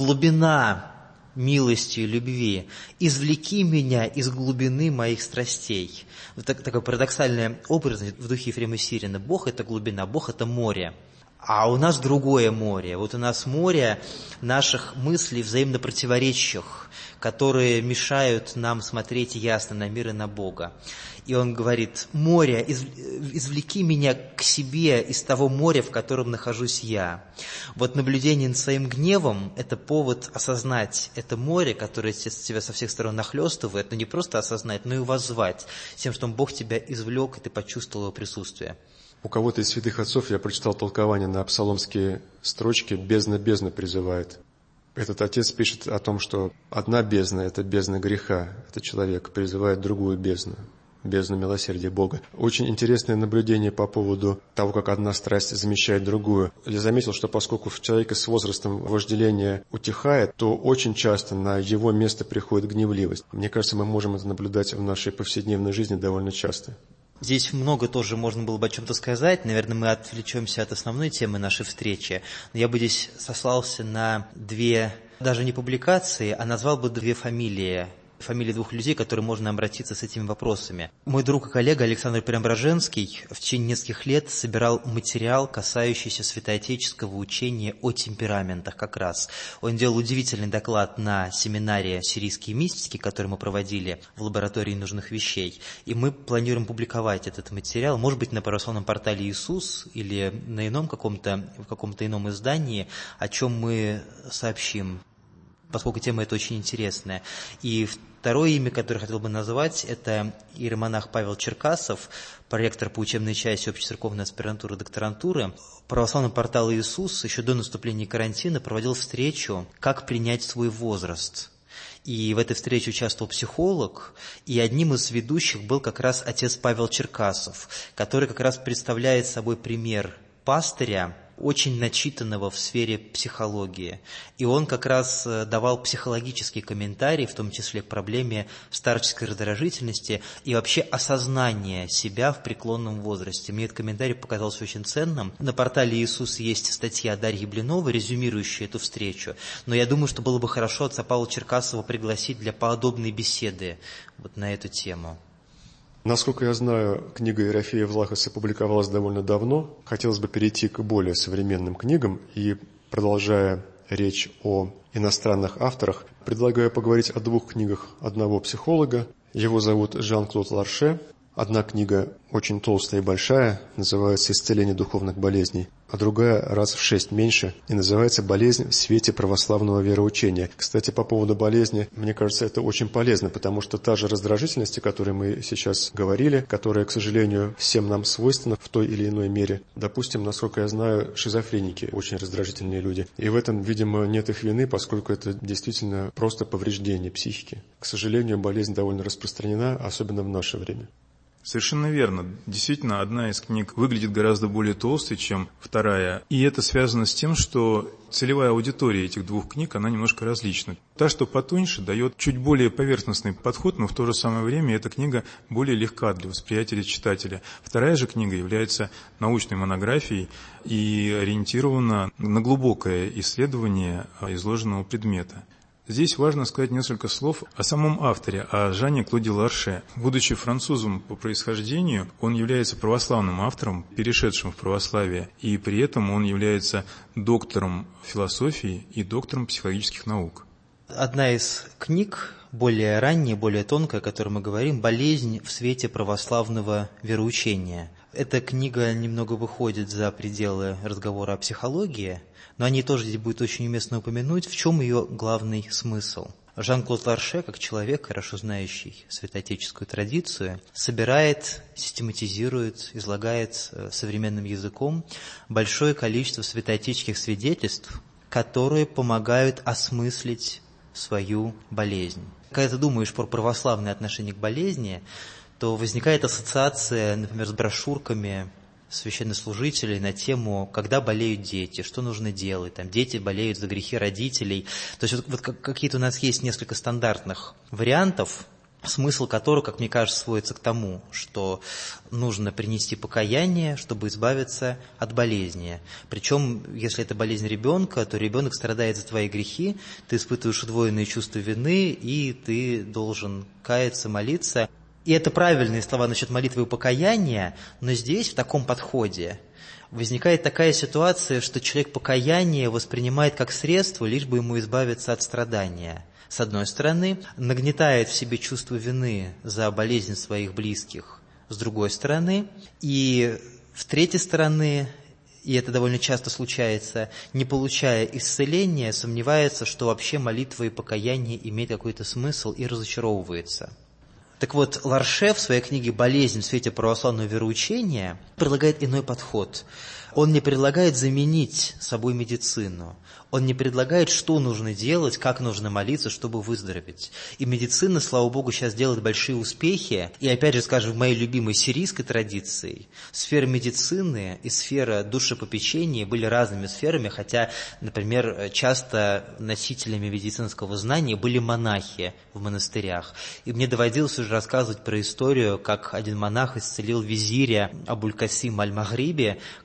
Глубина милости и любви, извлеки меня из глубины моих страстей. Вот такой парадоксальный образ в духе Ефрема Сирина. Бог – это глубина, Бог – это море. А у нас другое море. Вот у нас море наших мыслей взаимно противоречащих, которые мешают нам смотреть ясно на мир и на Бога. И он говорит: море, извлеки меня к себе из того моря, в котором нахожусь я. Вот наблюдение над своим гневом – это повод осознать это море, которое тебя со всех сторон нахлестывает, но не просто осознать, но и воззвать тем, что Бог тебя извлек, и ты почувствовал его присутствие. У кого-то из святых отцов я прочитал толкование на псаломские строчки «бездна бездна призывает». Этот отец пишет о том, что одна бездна – это бездна греха, это человек призывает другую бездну, бездну милосердия Бога. Очень интересное наблюдение по поводу того, как одна страсть замещает другую. Я заметил, что поскольку в человеке с возрастом вожделение утихает, то очень часто на его место приходит гневливость. Мне кажется, мы можем это наблюдать в нашей повседневной жизни довольно часто. Здесь много тоже можно было бы о чем-то сказать. Наверное, мы отвлечемся от основной темы нашей встречи. Но я бы здесь сослался на две, даже не публикации, а назвал бы две фамилии фамилии двух людей, к которым можно обратиться с этими вопросами. Мой друг и коллега Александр Преображенский в течение нескольких лет собирал материал, касающийся святоотеческого учения о темпераментах как раз. Он делал удивительный доклад на семинаре «Сирийские мистики», который мы проводили в лаборатории нужных вещей. И мы планируем публиковать этот материал, может быть, на православном портале «Иисус» или на в каком-то ином издании, о чем мы сообщим, поскольку тема эта очень интересная. И второе имя, которое хотел бы назвать, это иеромонах Павел Черкасов, проректор по учебной части общецерковной аспирантуры и докторантуры. Православный портал «Иисус» еще до наступления карантина проводил встречу «Как принять свой возраст». И в этой встрече участвовал психолог, и одним из ведущих был как раз отец Павел Черкасов, который как раз представляет собой пример пастыря, очень начитанного в сфере психологии. И он как раз давал психологические комментарии, в том числе к проблеме старческой раздражительности и вообще осознания себя в преклонном возрасте. Мне этот комментарий показался очень ценным. На портале «Иисус» есть статья Дарьи Блиновой, резюмирующая эту встречу. Но я думаю, что было бы хорошо отца Павла Черкасова пригласить для подобной беседы вот на эту тему. Насколько я знаю, книга Ерофея Влахоса публиковалась довольно давно. Хотелось бы перейти к более современным книгам и, продолжая речь о иностранных авторах, предлагаю поговорить о двух книгах одного психолога. Его зовут Жан-Клод Ларше. Одна книга очень толстая и большая, называется «Исцеление духовных болезней», а другая раз в 6 меньше и называется «Болезнь в свете православного вероучения». Кстати, по поводу болезни, мне кажется, это очень полезно, потому что та же раздражительность, о которой мы сейчас говорили, которая, к сожалению, всем нам свойственна в той или иной мере. Допустим, насколько я знаю, шизофреники очень раздражительные люди. И в этом, видимо, нет их вины, поскольку это действительно просто повреждение психики. К сожалению, болезнь довольно распространена, особенно в наше время. Совершенно верно. Действительно, одна из книг выглядит гораздо более толстой, чем вторая. И это связано с тем, что целевая аудитория этих двух книг, она немножко различна. Та, что потоньше, дает чуть более поверхностный подход, но в то же самое время эта книга более легка для восприятия читателя. Вторая же книга является научной монографией и ориентирована на глубокое исследование изложенного предмета. Здесь важно сказать несколько слов о самом авторе, о Жане-Клоде Ларше. Будучи французом по происхождению, он является православным автором, перешедшим в православие, и при этом он является доктором философии и доктором психологических наук. Одна из книг, более ранняя, более тонкая, о которой мы говорим, «Болезнь в свете православного вероучения». Эта книга немного выходит за пределы разговора о психологии, но о ней тоже здесь будет очень уместно упомянуть, в чем ее главный смысл. Жан-Клод Ларше, как человек, хорошо знающий святоотеческую традицию, собирает, систематизирует, излагает современным языком большое количество святоотеческих свидетельств, которые помогают осмыслить свою болезнь. Когда ты думаешь про православное отношение к болезни, то возникает ассоциация, например, с брошюрками священнослужителей на тему, когда болеют дети, что нужно делать, там, дети болеют за грехи родителей. То есть вот какие-то у нас есть несколько стандартных вариантов, смысл которого, как мне кажется, сводится к тому, что нужно принести покаяние, чтобы избавиться от болезни. Причем, если это болезнь ребенка, то ребенок страдает за твои грехи, ты испытываешь удвоенное чувство вины, и ты должен каяться, молиться. И это правильные слова насчет молитвы и покаяния, но здесь, в таком подходе, возникает такая ситуация, что человек покаяние воспринимает как средство, лишь бы ему избавиться от страдания. С одной стороны, нагнетает в себе чувство вины за болезнь своих близких, с другой стороны, и с третьей стороны, и это довольно часто случается, не получая исцеления, сомневается, что вообще молитва и покаяние имеют какой-то смысл и разочаровывается. Так вот, Ларше в своей книге «Болезнь в свете православного вероучения» предлагает иной подход. Он не предлагает заменить собой медицину. Он не предлагает, что нужно делать, как нужно молиться, чтобы выздороветь. И медицина, слава Богу, сейчас делает большие успехи. И опять же, скажем, в моей любимой сирийской традиции сфера медицины и сфера душепопечения были разными сферами, хотя, например, часто носителями медицинского знания были монахи в монастырях. И мне доводилось уже рассказывать про историю, как один монах исцелил визиря Абуль-Касим аль-Магриби, который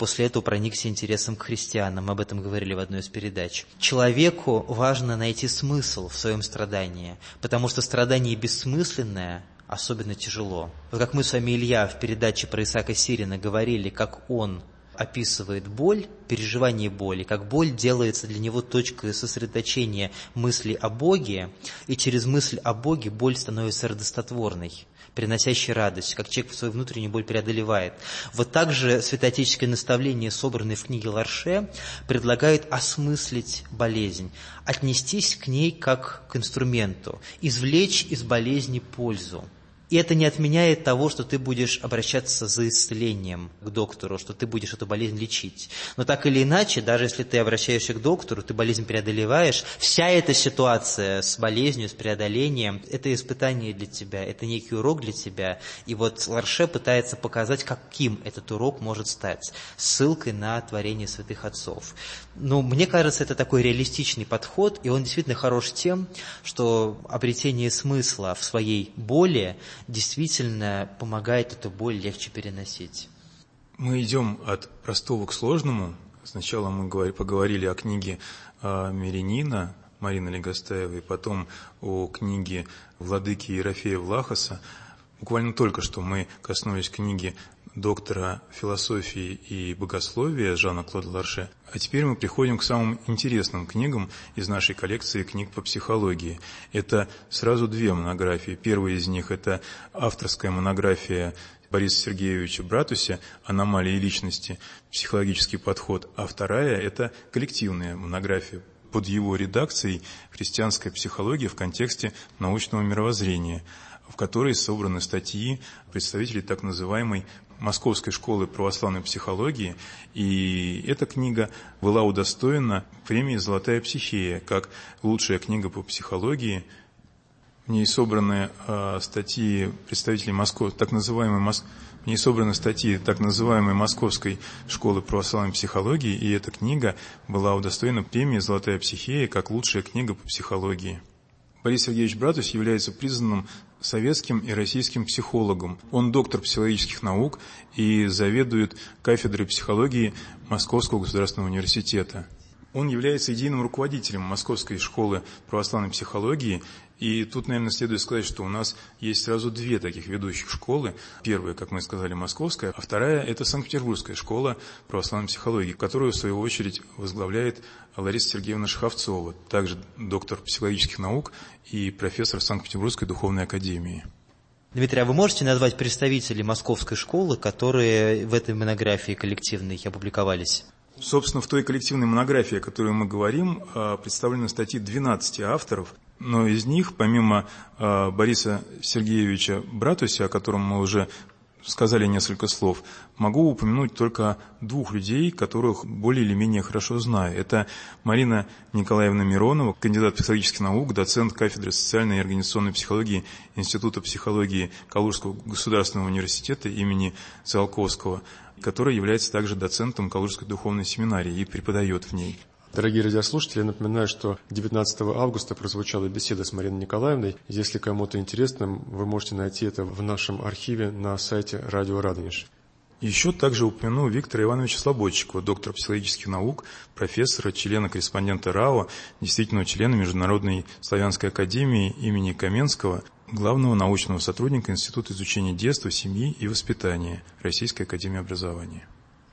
после этого проникся интересом к христианам. Мы об этом говорили в одной из передач. Человеку важно найти смысл в своем страдании, потому что страдание бессмысленное особенно тяжело. Вот как мы с вами, Илья, в передаче про Исаака Сирина говорили, как он описывает боль, переживание боли, как боль делается для него точкой сосредоточения мысли о Боге, и через мысль о Боге боль становится радостотворной, приносящей радость, как человек свою внутреннюю боль преодолевает. Вот так же святоотеческое наставление, собранное в книге Ларше, предлагает осмыслить болезнь, отнестись к ней как к инструменту, извлечь из болезни пользу. И это не отменяет того, что ты будешь обращаться за исцелением к доктору, что ты будешь эту болезнь лечить. Но так или иначе, даже если ты обращаешься к доктору, ты болезнь преодолеваешь, вся эта ситуация с болезнью, с преодолением, это испытание для тебя, это некий урок для тебя. И вот Ларше пытается показать, каким этот урок может стать, ссылкой на творение святых отцов. Но мне кажется, это такой реалистичный подход, и он действительно хорош тем, что обретение смысла в своей боли действительно помогает эту боль легче переносить. Мы идем от простого к сложному. Сначала мы поговорили о книге Мирянина Марины Легостаевой, потом о книге владыки Ерофея Влахоса. Буквально только что мы коснулись книги доктора философии и богословия Жана-Клода Ларше. А теперь мы приходим к самым интересным книгам из нашей коллекции книг по психологии. Это сразу две монографии. Первая из них – это авторская монография Бориса Сергеевича Братуся «Аномалии личности. Психологический подход», а вторая – это коллективная монография под его редакцией «Христианская психология в контексте научного мировоззрения», в которой собраны статьи представителей так называемой Московской школы православной психологии, и эта книга была удостоена премии «Золотая психея» как лучшая книга по психологии. В ней собраны статьи представителей так называемой Московской школы православной психологии, и эта книга была удостоена премии «Золотая психея» как лучшая книга по психологии. Борис Сергеевич Братус является признанным советским и российским психологом. Он доктор психологических наук и заведует кафедрой психологии Московского государственного университета. Он является идейным руководителем Московской школы православной психологии. И тут, наверное, следует сказать, что у нас есть сразу две таких ведущих школы. Первая, как мы сказали, Московская, а вторая – это Санкт-Петербургская школа православной психологии, которую, в свою очередь, возглавляет Лариса Сергеевна Шаховцова, также доктор психологических наук и профессор Санкт-Петербургской духовной академии. Дмитрий, а вы можете назвать представителей Московской школы, которые в этой монографии коллективной опубликовались? Собственно, в той коллективной монографии, о которой мы говорим, представлены статьи 12 авторов, но из них, помимо Бориса Сергеевича Братуся, о котором мы уже сказали несколько слов, могу упомянуть только двух людей, которых более или менее хорошо знаю. Это Марина Николаевна Миронова, кандидат психологических наук, доцент кафедры социальной и организационной психологии Института психологии Калужского государственного университета имени Циолковского, который является также доцентом Калужской духовной семинарии и преподает в ней. Дорогие радиослушатели, я напоминаю, что 19 августа прозвучала беседа с Мариной Николаевной. Если кому-то интересно, вы можете найти это в нашем архиве на сайте Радио Радонеж. Еще также упомяну Виктора Ивановича Слободчикова, доктора психологических наук, профессора, члена-корреспондента РАО, действительного члена Международной славянской академии имени Каменского, главного научного сотрудника Института изучения детства, семьи и воспитания Российской академии образования.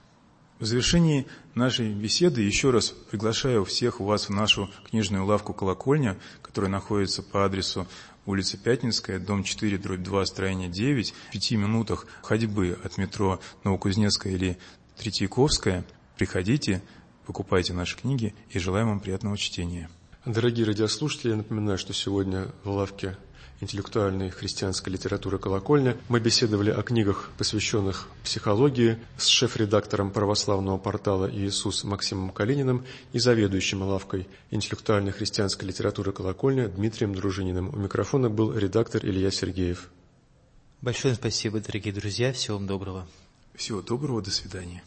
В завершении нашей беседы еще раз приглашаю всех вас в нашу книжную лавку «Колокольня», которая находится по адресу улица Пятницкая, дом 4/2, строение 9, в 5 минутах ходьбы от метро Новокузнецкая или Третьяковская. Приходите, покупайте наши книги и желаем вам приятного чтения. Дорогие радиослушатели, я напоминаю, что сегодня в лавке интеллектуальной христианской литературы «Колокольня» мы беседовали о книгах, посвященных психологии, с шеф-редактором православного портала «Иисус» Максимом Калининым и заведующим лавкой интеллектуальной христианской литературы «Колокольня» Дмитрием Дружининым. У микрофона был редактор Илья Сергеев. Большое спасибо, дорогие друзья. Всего вам доброго. Всего доброго. До свидания.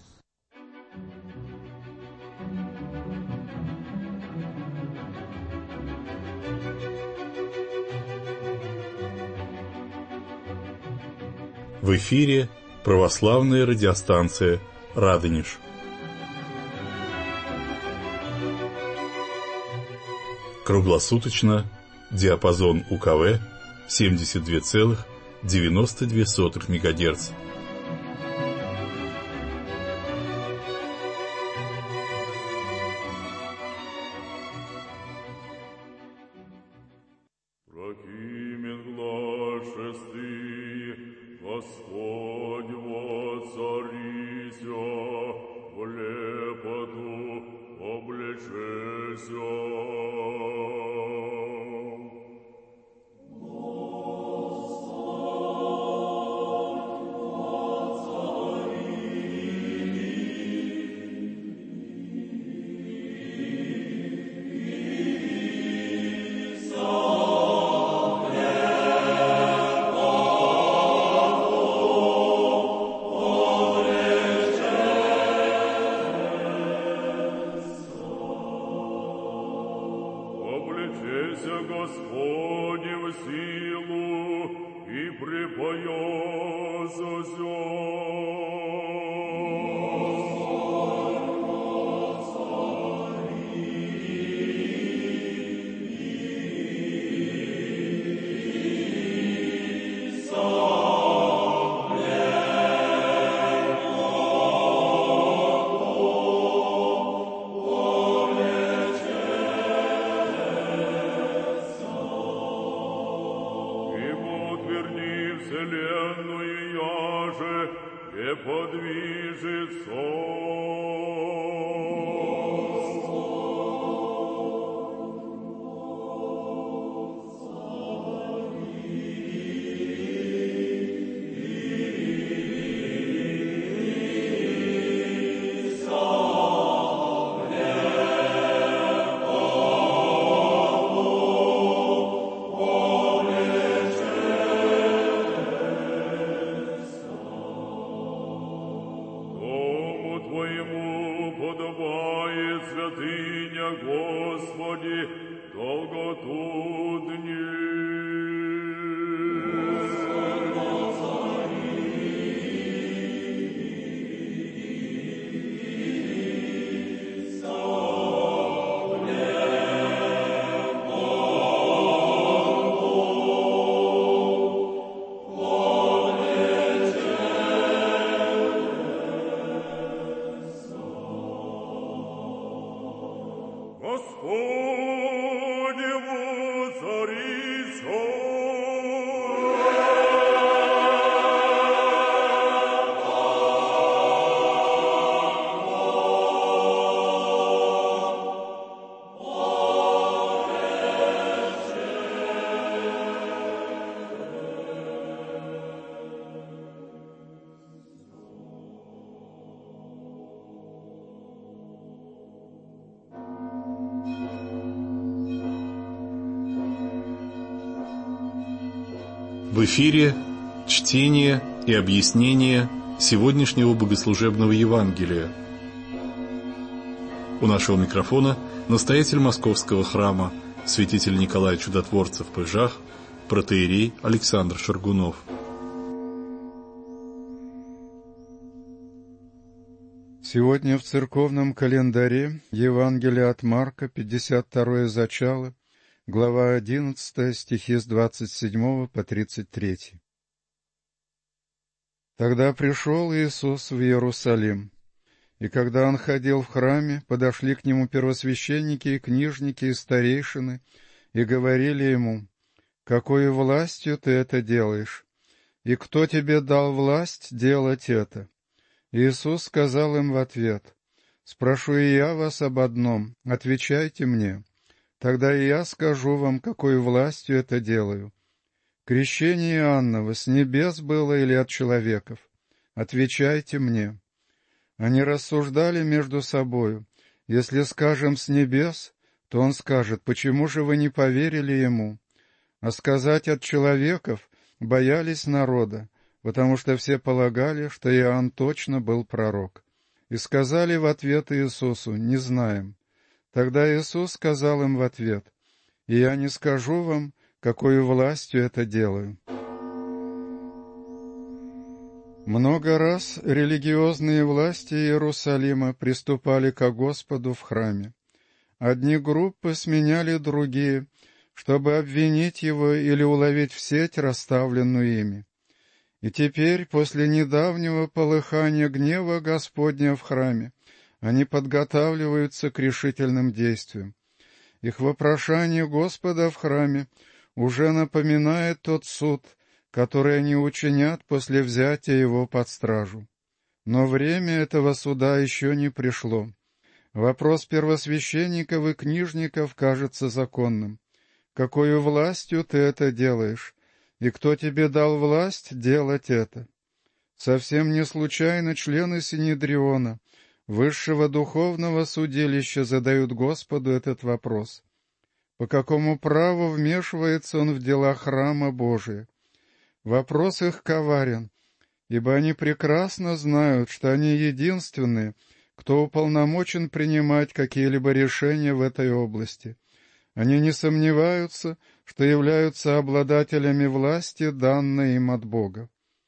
В эфире православная радиостанция «Радонеж». Круглосуточно диапазон УКВ 72,92 МГц. В эфире чтение и объяснение сегодняшнего богослужебного Евангелия. У нашего микрофона настоятель Московского храма, святитель Николай Чудотворцев в Пыжах, протоиерей Александр Шаргунов. Сегодня в церковном календаре Евангелие от Марка, 52-е зачало, глава 11, стихи с 27 по 33. Тогда пришел Иисус в Иерусалим, и когда Он ходил в храме, подошли к Нему первосвященники и книжники и старейшины, и говорили Ему: «Какой властью Ты это делаешь? И кто Тебе дал власть делать это?» Иисус сказал им в ответ: «Спрошу и я вас об одном, отвечайте мне. Тогда и я скажу вам, какой властью это делаю. Крещение Иоанново с небес было или от человеков? Отвечайте мне». Они рассуждали между собою: «Если скажем с небес, то он скажет: почему же вы не поверили ему? А сказать от человеков боялись народа, потому что все полагали, что Иоанн точно был пророк. И сказали в ответ Иисусу: не знаем». Тогда Иисус сказал им в ответ: «И я не скажу вам, какой властью это делаю». Много раз религиозные власти Иерусалима приступали ко Господу в храме. Одни группы сменяли другие, чтобы обвинить его или уловить в сеть, расставленную ими. И теперь, после недавнего полыхания гнева Господня в храме, они подготавливаются к решительным действиям. Их вопрошание Господа в храме уже напоминает тот суд, который они учинят после взятия его под стражу. Но время этого суда еще не пришло. Вопрос первосвященников и книжников кажется законным. Какою властью ты это делаешь? И кто тебе дал власть делать это? Совсем не случайно члены Синедриона, высшего духовного судилища, задают Господу этот вопрос. По какому праву вмешивается он в дела храма Божия? Вопрос их коварен, ибо они прекрасно знают, что они единственные, кто уполномочен принимать какие-либо решения в этой области. Они не сомневаются, что являются обладателями власти, данной им от Бога.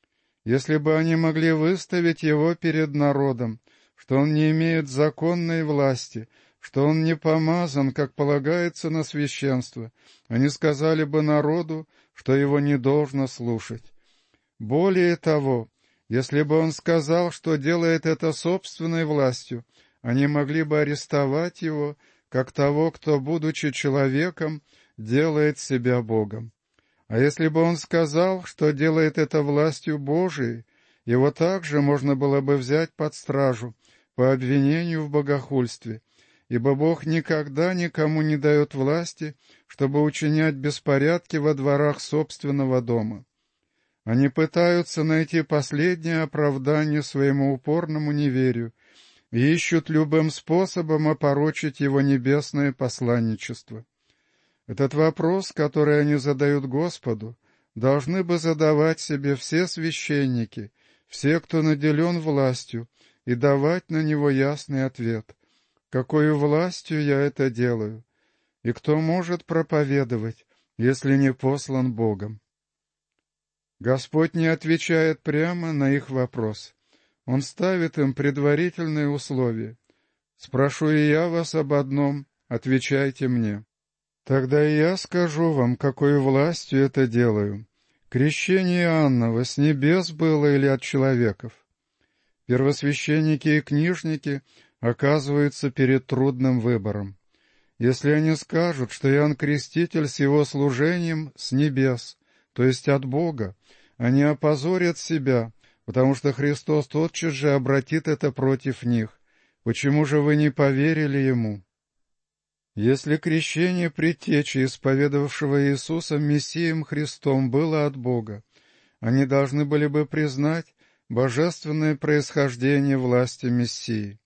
Если бы они могли выставить его перед народом, что он не имеет законной власти, что он не помазан, как полагается на священство, они сказали бы народу, что его не должно слушать. Более того, если бы он сказал, что делает это собственной властью, они могли бы арестовать его, как того, кто, будучи человеком, делает себя Богом. А если бы он сказал, что делает это властью Божией, его также можно было бы взять под стражу по обвинению в богохульстве, ибо Бог никогда никому не дает власти, чтобы учинять беспорядки во дворах собственного дома. Они пытаются найти последнее оправдание своему упорному неверию и ищут любым способом опорочить его небесное посланничество. Этот вопрос, который они задают Господу, должны бы задавать себе все священники, все, кто наделен властью, и давать на него ясный ответ. Какою властью я это делаю? И кто может проповедовать, если не послан Богом? Господь не отвечает прямо на их вопрос. Он ставит им предварительные условия. «Спрошу и я вас об одном, отвечайте мне. Тогда и я скажу вам, какой властью это делаю. Крещение Иоаннова с небес было или от человеков?» Первосвященники и книжники оказываются перед трудным выбором. Если они скажут, что Иоанн Креститель с его служением с небес, то есть от Бога, они опозорят себя, потому что Христос тотчас же обратит это против них. Почему же вы не поверили Ему? Если крещение предтечи, исповедовавшего Иисуса Мессием Христом, было от Бога, они должны были бы признать божественное происхождение власти Мессии.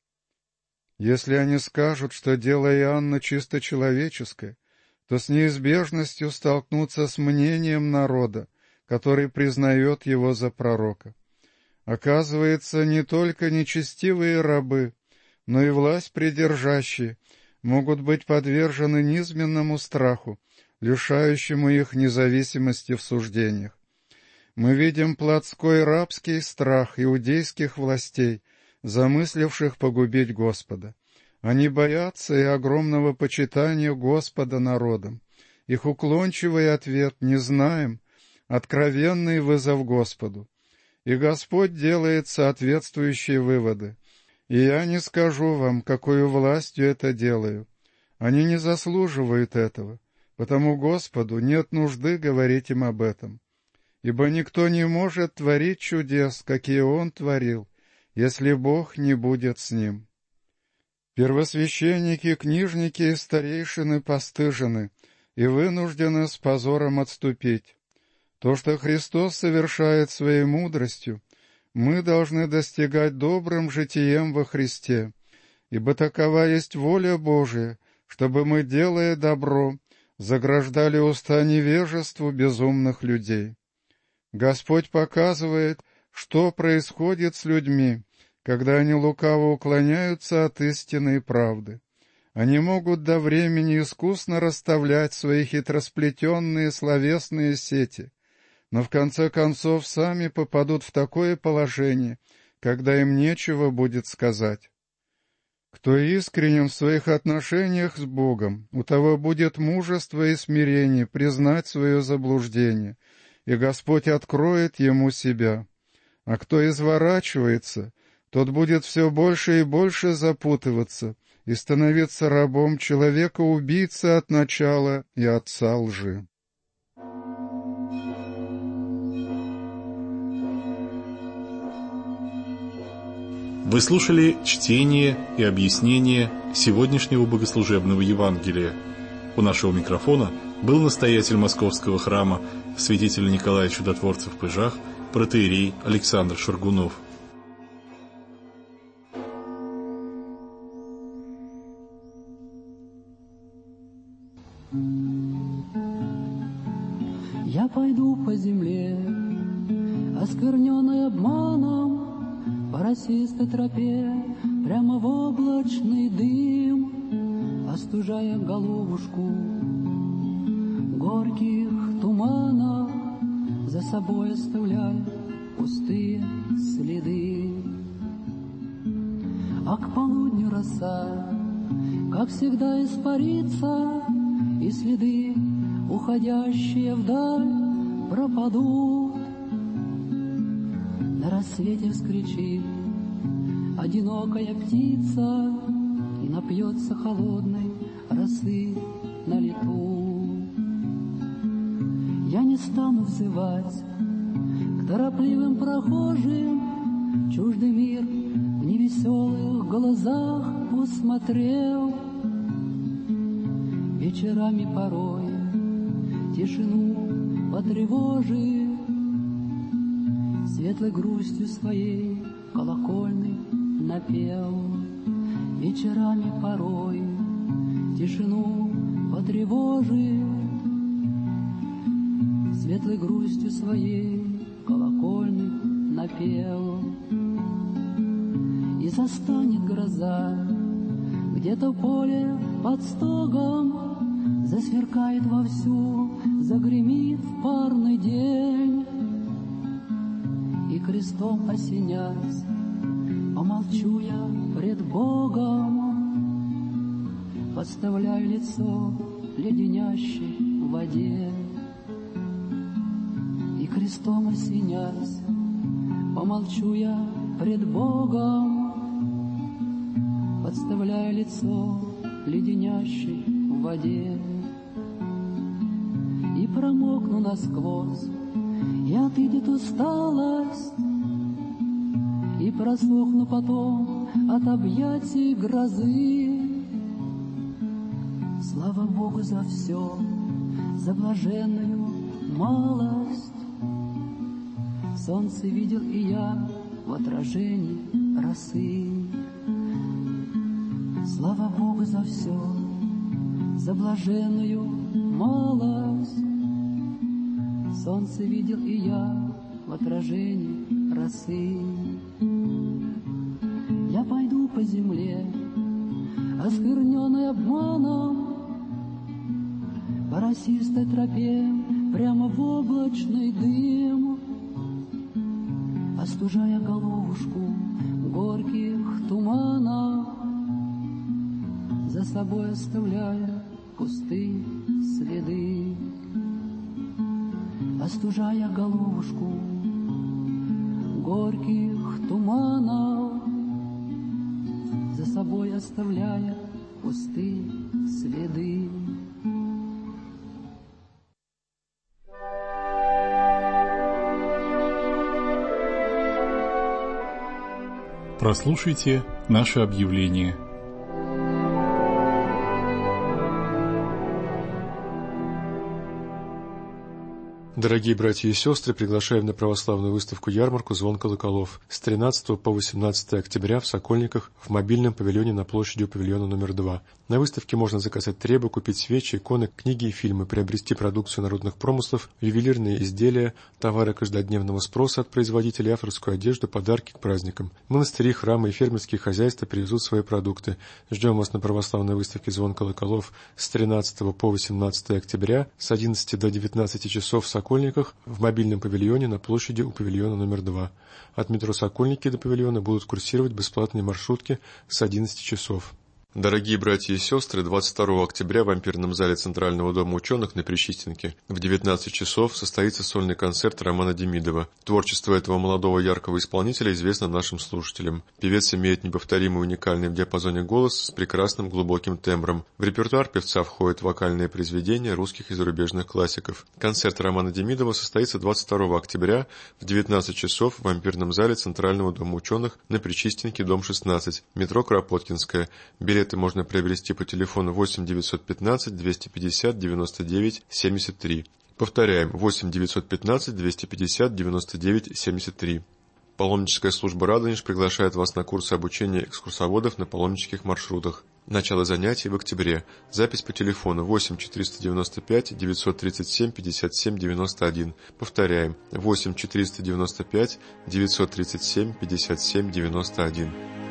Если они скажут, что дело Иоанна чисто человеческое, то с неизбежностью столкнутся с мнением народа, который признает его за пророка. Оказывается, не только нечестивые рабы, но и власть придержащие могут быть подвержены низменному страху, лишающему их независимости в суждениях. Мы видим плотской рабский страх иудейских властей, замысливших погубить Господа. Они боятся и огромного почитания Господа народом. Их уклончивый ответ «не знаем», откровенный вызов Господу. И Господь делает соответствующие выводы. И я не скажу вам, какою властью это делаю. Они не заслуживают этого, потому Господу нет нужды говорить им об этом. Ибо никто не может творить чудес, какие Он творил, если Бог не будет с ним. Первосвященники, книжники и старейшины постыжены и вынуждены с позором отступить. То, что Христос совершает своей мудростью, мы должны достигать добрым житием во Христе, ибо такова есть воля Божия, чтобы мы, делая добро, заграждали уста невежеству безумных людей. Господь показывает, что происходит с людьми, когда они лукаво уклоняются от истины и правды. Они могут до времени искусно расставлять свои хитросплетенные словесные сети, но в конце концов сами попадут в такое положение, когда им нечего будет сказать. Кто искренен в своих отношениях с Богом, у того будет мужество и смирение признать свое заблуждение, и Господь откроет ему себя. А кто изворачивается, тот будет все больше и больше запутываться и становиться рабом человека-убийцы от начала и отца лжи. Вы слушали чтение и объяснение сегодняшнего богослужебного Евангелия. У нашего микрофона был настоятель Московского храма святитель Николай Чудотворцев в Пыжах, протоиерей Александр Шаргунов. Я пойду по земле, оскверненной обманом, по росистой тропе, прямо в облачный дым, остужая головушку горьких туманов, за собой оставляя пустые следы. А к полудню роса, как всегда, испарится, и следы, уходящие вдаль, пропадут. На рассвете вскричит одинокая птица и напьется холодной росы на лету. Я не стану взывать к торопливым прохожим, чуждый мир в невеселых глазах усмотрел. Вечерами порой тишину потревожив, светлой грустью своей колокольный напел. Вечерами порой тишину потревожив, светлой грустью своей колокольный напел. И застанет гроза где-то в поле под стогом, засверкает вовсю, загремит в парный день. И крестом осенясь, помолчу я пред Богом, подставляю лицо леденящей воде. И крестом осенясь, помолчу я пред Богом, подставляю лицо леденящей воде. И промокну насквозь, и отыдет усталость, и просохну потом от объятий грозы. Слава Богу за все, за блаженную малость. Солнце видел и я в отражении росы. Слава Богу за все, за блаженную малость. Солнце видел и я в отражении росы. Я пойду по земле, оскверненной обманом, по росистой тропе, прямо в облачный дым, остужая головушку горьких туманов, за собой оставляя пустые следы. Остужая головушку горьких туманов, за собой оставляя пустые следы. Прослушайте наше объявление. Дорогие братья и сестры, приглашаем на православную выставку-ярмарку «Звон колоколов» с 13 по 18 октября в Сокольниках в мобильном павильоне на площади у павильона номер 2. На выставке можно заказать требы, купить свечи, иконы, книги и фильмы, приобрести продукцию народных промыслов, ювелирные изделия, товары каждодневного спроса от производителей, авторскую одежду, подарки к праздникам. Монастыри, храмы и фермерские хозяйства привезут свои продукты. Ждем вас на православной выставке «Звон колоколов» с 13 по 18 октября с 11 до 19 часов в Сокольниках Сокольниках в мобильном павильоне на площади у павильона номер 2. От метро Сокольники до павильона будут курсировать бесплатные маршрутки с 11 часов. Дорогие братья и сестры, 22 октября в ампирном зале Центрального дома ученых на Пречистенке в 19 часов состоится сольный концерт Романа Демидова. Творчество этого молодого яркого исполнителя известно нашим слушателям. Певец имеет неповторимый уникальный в диапазоне голос с прекрасным глубоким тембром. В репертуар певца входят вокальные произведения русских и зарубежных классиков. Концерт Романа Демидова состоится 22 октября в 19 часов в ампирном зале Центрального дома ученых на Пречистенке, дом 16, метро Кропоткинская. Билеты можно приобрести по телефону 8 915 250 99 73. Повторяем, 8 915 250 99 73. Паломническая служба «Радонеж» приглашает вас на курсы обучения экскурсоводов на паломнических маршрутах. Начало занятий в октябре. Запись по телефону 8 495 937 57 91. Повторяем, 8 495 937 57 91.